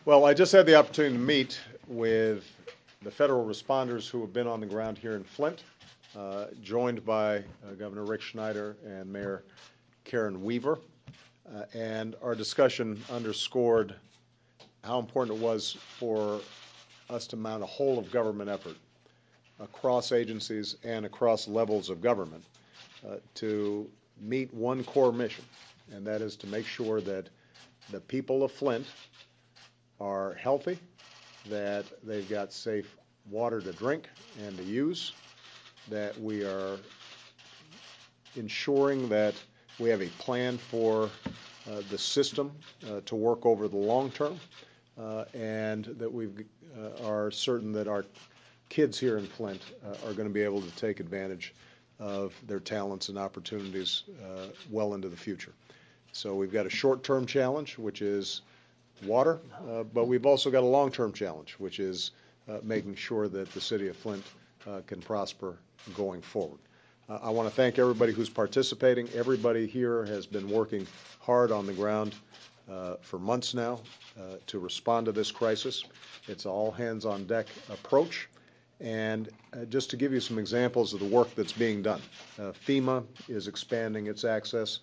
Well, I just had the opportunity to meet with the federal responders who have been on the ground here in Flint, joined by Governor Rick Schneider and Mayor Karen Weaver. And our discussion underscored how important it was for us to mount a whole of government effort across agencies and across levels of government to meet one core mission, and that is to make sure that the people of Flint are healthy, that they've got safe water to drink and to use, that we are ensuring that we have a plan for the system to work over the long term, and that we are certain that our kids here in Flint are going to be able to take advantage of their talents and opportunities well into the future. So we've got a short-term challenge, which is water, but we've also got a long-term challenge, which is making sure that the city of Flint can prosper going forward. I want to thank everybody who's participating. Everybody here has been working hard on the ground for months now to respond to this crisis. It's an all-hands-on-deck approach. And just to give you some examples of the work that's being done, FEMA is expanding its access,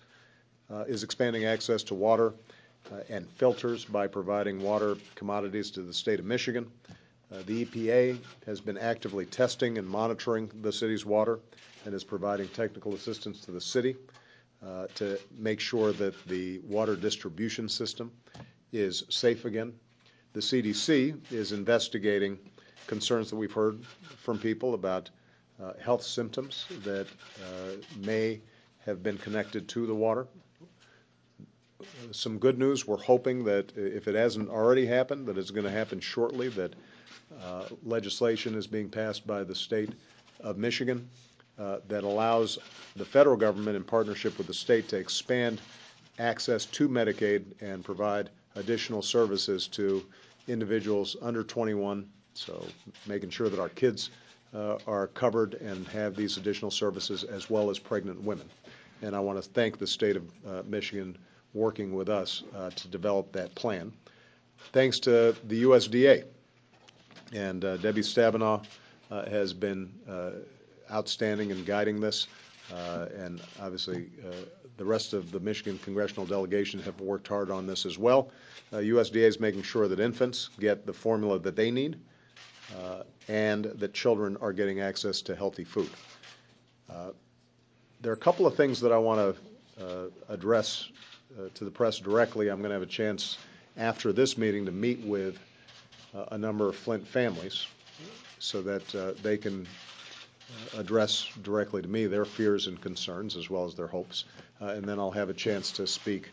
to water and filters by providing water commodities to the state of Michigan. The EPA has been actively testing and monitoring the city's water and is providing technical assistance to the city to make sure that the water distribution system is safe again. The CDC is investigating concerns that we've heard from people about health symptoms that may have been connected to the water. Some good news, we're hoping that if it hasn't already happened, that it's going to happen shortly, that legislation is being passed by the state of Michigan that allows the federal government in partnership with the state to expand access to Medicaid and provide additional services to individuals under 21, so making sure that our kids are covered and have these additional services, as well as pregnant women. And I want to thank the state of Michigan working with us to develop that plan. Thanks to the USDA, and Debbie Stabenow has been outstanding in guiding this, and obviously the rest of the Michigan congressional delegation have worked hard on this as well. USDA is making sure that infants get the formula that they need, and that children are getting access to healthy food. There are a couple of things that I want to address to the press directly. I'm going to have a chance after this meeting to meet with a number of Flint families so that they can address directly to me their fears and concerns as well as their hopes. And then I'll have a chance to speak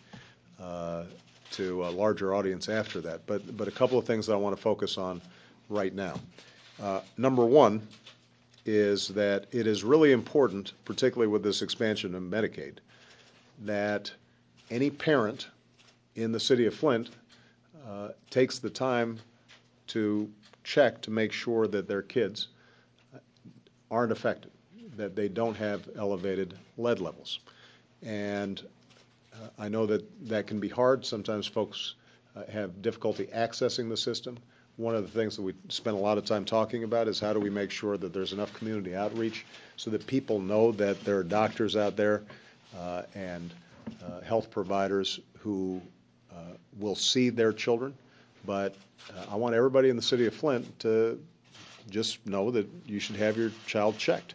to a larger audience after that. But a couple of things that I want to focus on right now. Number one is that it is really important, particularly with this expansion of Medicaid, that any parent in the city of Flint takes the time to check to make sure that their kids aren't affected, that they don't have elevated lead levels. And I know that that can be hard. Sometimes folks have difficulty accessing the system. One of the things that we spend a lot of time talking about is how do we make sure that there's enough community outreach so that people know that there are doctors out there and health providers who will see their children. But I want everybody in the city of Flint to just know that you should have your child checked,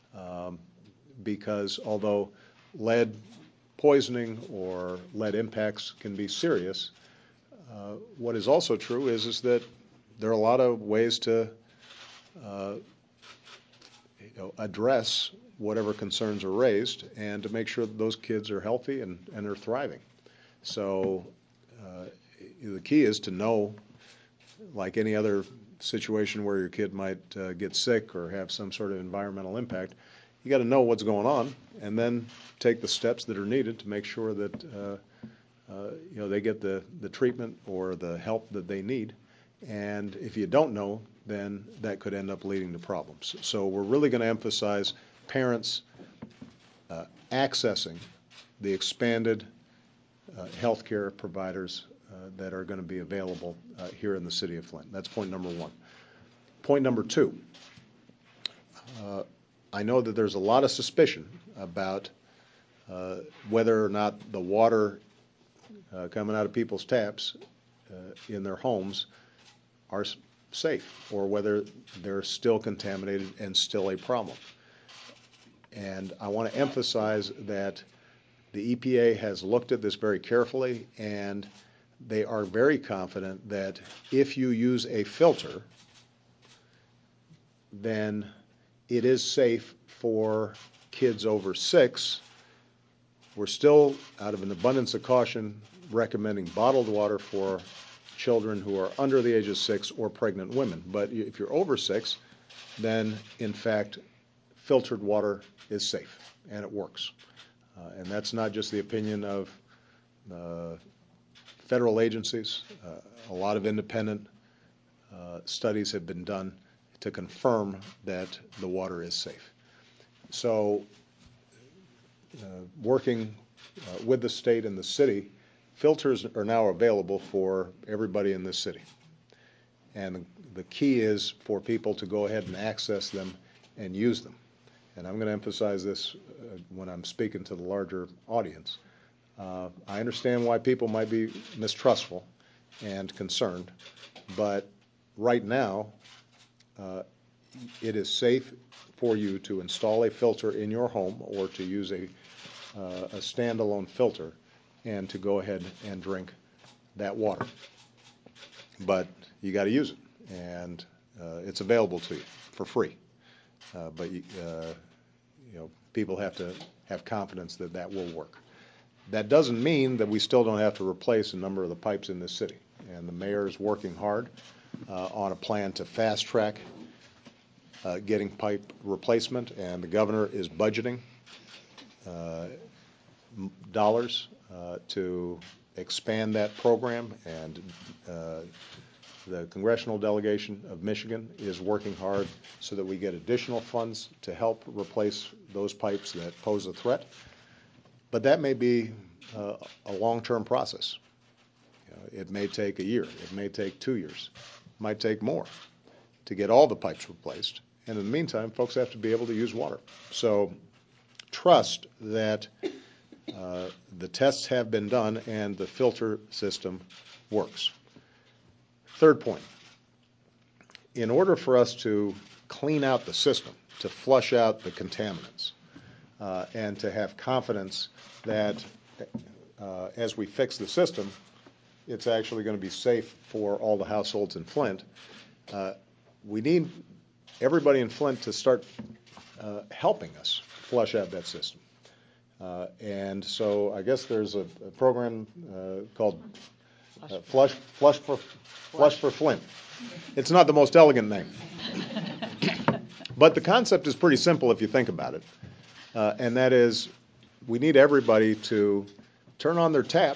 because although lead poisoning or lead impacts can be serious, what is also true is that there are a lot of ways to address whatever concerns are raised and to make sure that those kids are healthy and are thriving. So the key is to know, like any other situation where your kid might get sick or have some sort of environmental impact, you got to know what's going on and then take the steps that are needed to make sure that they get the treatment or the help that they need. And if you don't know, then that could end up leading to problems. So we're really going to emphasize parents accessing the expanded health care providers that are going to be available here in the city of Flint. That's point number one. Point number two, I know that there's a lot of suspicion about whether or not the water coming out of people's taps in their homes are safe, or whether they're still contaminated and still a problem. And I want to emphasize that the EPA has looked at this very carefully, and they are very confident that if you use a filter, then it is safe for kids over 6. We're still, out of an abundance of caution, recommending bottled water for children who are under the age of 6 or pregnant women. But if you're over 6, then in fact filtered water is safe and it works. And that's not just the opinion of federal agencies. A lot of independent studies have been done to confirm that the water is safe. So working with the state and the city, filters are now available for everybody in this city. And the key is for people to go ahead and access them and use them. And I'm going to emphasize this when I'm speaking to the larger audience. I understand why people might be mistrustful and concerned, but right now it is safe for you to install a filter in your home or to use a standalone filter and to go ahead and drink that water. But you got to use it, and it's available to you for free. But people have to have confidence that that will work. That doesn't mean that we still don't have to replace a number of the pipes in this city, and the mayor is working hard on a plan to fast track getting pipe replacement, and the governor is budgeting dollars to expand that program, and the congressional delegation of Michigan is working hard so that we get additional funds to help replace those pipes that pose a threat. But that may be a long-term process. It may take a year. It may take 2 years. It might take more to get all the pipes replaced. And in the meantime, folks have to be able to use water. So trust that the tests have been done and the filter system works. Third point, in order for us to clean out the system, to flush out the contaminants, and to have confidence that as we fix the system, it's actually going to be safe for all the households in Flint, we need everybody in Flint to start helping us flush out that system. And so I guess there's a program called Flush for Flint. It's not the most elegant name. But the concept is pretty simple if you think about it. And that is, we need everybody to turn on their tap,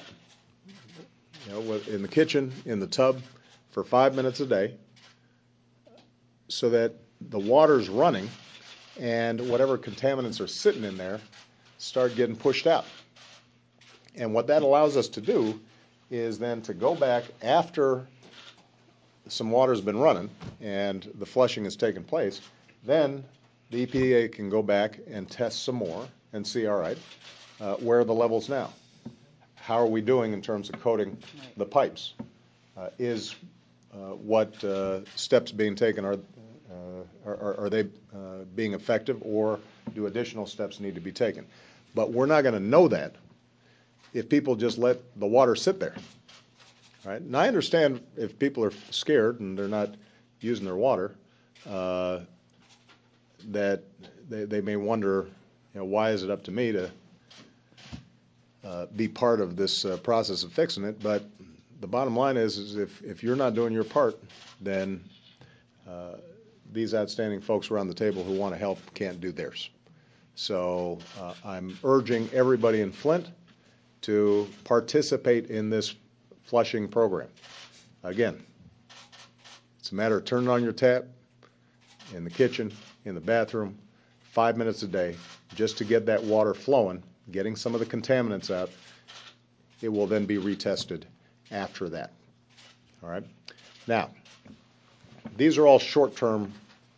in the kitchen, in the tub, for 5 minutes a day, so that the water's running and whatever contaminants are sitting in there start getting pushed out. And what that allows us to do is then to go back after some water's been running and the flushing has taken place, then the EPA can go back and test some more and see, all right, where are the levels now? How are we doing in terms of coating the pipes? Is what steps being taken, are they being effective, or do additional steps need to be taken? But we're not going to know that if people just let the water sit there. Right? And I understand if people are scared and they're not using their water, that they may wonder, why is it up to me to be part of this process of fixing it? But the bottom line is if you're not doing your part, then these outstanding folks around the table who want to help can't do theirs. So I'm urging everybody in Flint to participate in this flushing program. Again, it's a matter of turning on your tap in the kitchen, in the bathroom, 5 minutes a day, just to get that water flowing, getting some of the contaminants out. It will then be retested, after that. All right. Now, these are all short-term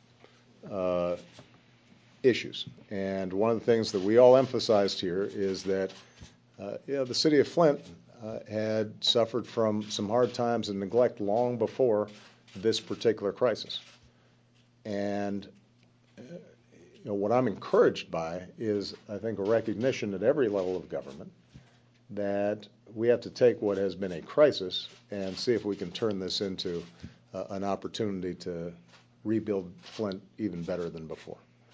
issues, and one of the things that we all emphasized here is that the city of Flint had suffered from some hard times and neglect long before this particular crisis. And what I'm encouraged by is, I think, a recognition at every level of government that we have to take what has been a crisis and see if we can turn this into an opportunity to rebuild Flint even better than before.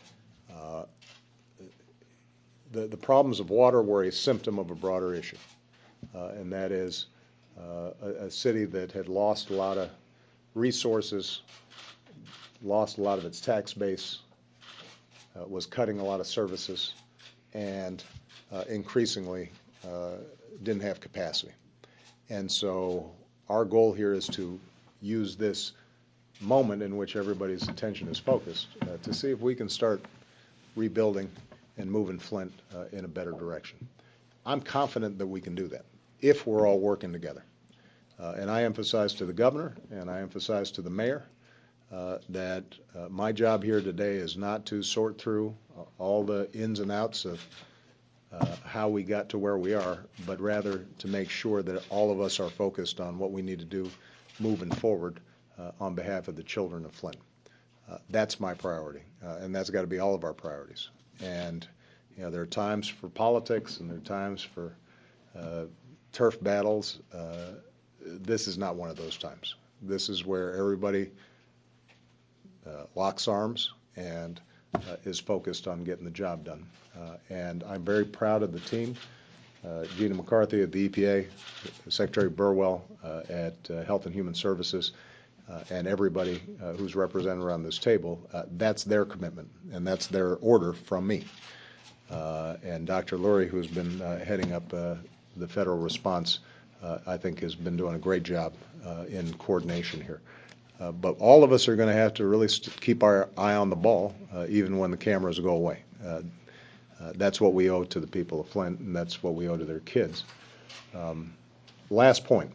The problems of water were a symptom of a broader issue, and that is a city that had lost a lot of resources, lost a lot of its tax base, was cutting a lot of services, and increasingly didn't have capacity. And so our goal here is to use this moment in which everybody's attention is focused to see if we can start rebuilding and moving Flint in a better direction. I'm confident that we can do that if we're all working together. And I emphasize to the governor and I emphasize to the mayor that my job here today is not to sort through all the ins and outs of how we got to where we are, but rather to make sure that all of us are focused on what we need to do moving forward on behalf of the children of Flint. That's my priority, and that's got to be all of our priorities. And there are times for politics and there are times for turf battles. This is not one of those times. This is where everybody locks arms and is focused on getting the job done. And I'm very proud of the team. Gina McCarthy at the EPA, Secretary Burwell at Health and Human Services, and everybody who's represented around this table. That's their commitment, and that's their order from me. And Dr. Lurie, who's been heading up the federal response, I think has been doing a great job in coordination here. But all of us are going to have to really keep our eye on the ball, even when the cameras go away. That's what we owe to the people of Flint, and that's what we owe to their kids. Last point.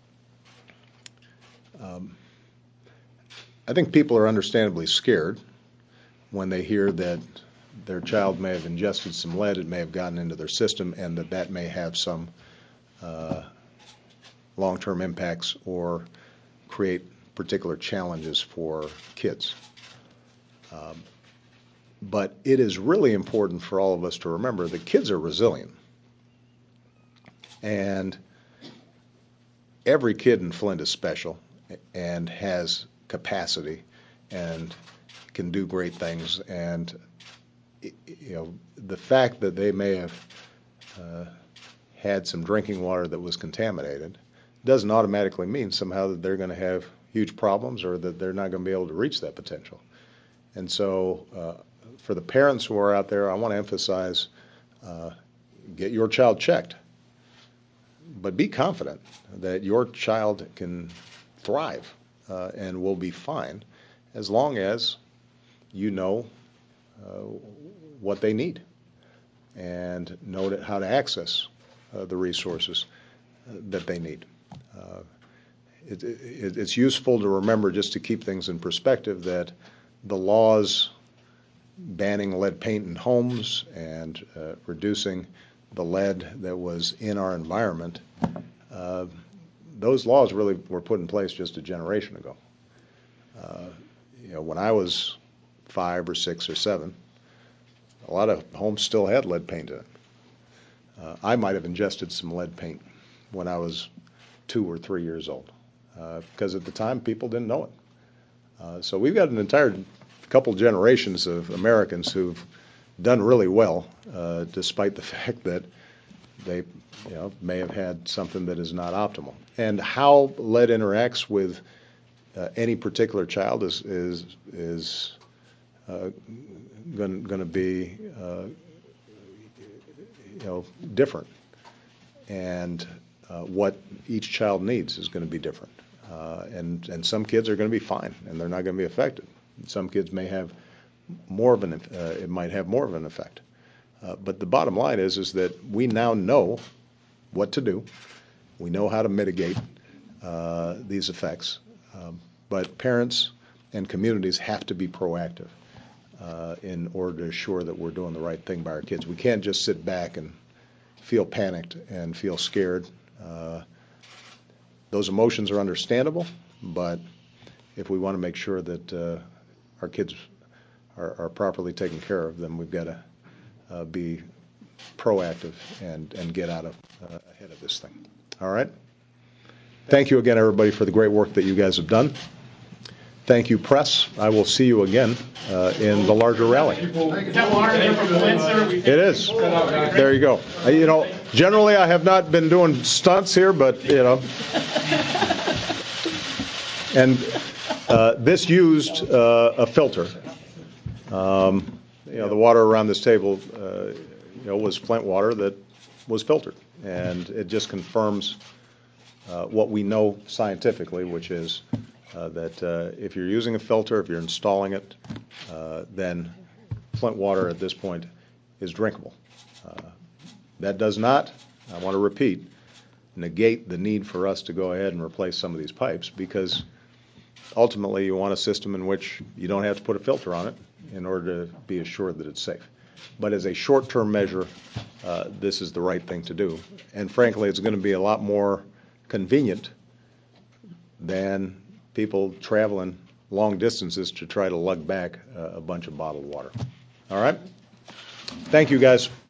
I think people are understandably scared when they hear that their child may have ingested some lead, it may have gotten into their system, and that may have some long-term impacts or create particular challenges for kids. But it is really important for all of us to remember that kids are resilient. And every kid in Flint is special and has capacity and can do great things. And the fact that they may have had some drinking water that was contaminated doesn't automatically mean somehow that they're going to have huge problems or that they're not going to be able to reach that potential. And so for the parents who are out there, I want to emphasize, get your child checked, but be confident that your child can thrive and will be fine as long as you know what they need and know how to access the resources that they need. It's useful to remember, just to keep things in perspective, that the laws banning lead paint in homes and reducing the lead that was in our environment, those laws really were put in place just a generation ago. When I was 5 or 6 or 7, a lot of homes still had lead paint in it. I might have ingested some lead paint when I was 2 or 3 years old, because at the time people didn't know it. So we've got an entire couple generations of Americans who've done really well, despite the fact that they may have had something that is not optimal. And how lead interacts with any particular child is going to be different, and what each child needs is going to be different. And some kids are going to be fine, and they're not going to be affected. Some kids may have more of it might have more of an effect. But the bottom line is that we now know what to do, We know how to mitigate these effects. But parents and communities have to be proactive in order to ensure that we're doing the right thing by our kids. We can't just sit back and feel panicked and feel scared. Those emotions are understandable, but if we want to make sure that our kids are properly taken care of, then we've got to be proactive and get out of ahead of this thing. All right? Thank you again, everybody, for the great work that you guys have done. Thank you, press. I will see you again in the larger rally. It is. There you go. You know, generally I have not been doing stunts here, but, you know. And this used a filter. You know, the water around this table, you know, was Flint water that was filtered. And it just confirms what we know scientifically, which is that if you're using a filter, if you're installing it, then Flint water at this point is drinkable. That does not, I want to repeat, negate the need for us to go ahead and replace some of these pipes, because ultimately you want a system in which you don't have to put a filter on it in order to be assured that it's safe. But as a short-term measure, this is the right thing to do. And frankly, it's going to be a lot more convenient than people traveling long distances to try to lug back a bunch of bottled water. All right? Thank you, guys.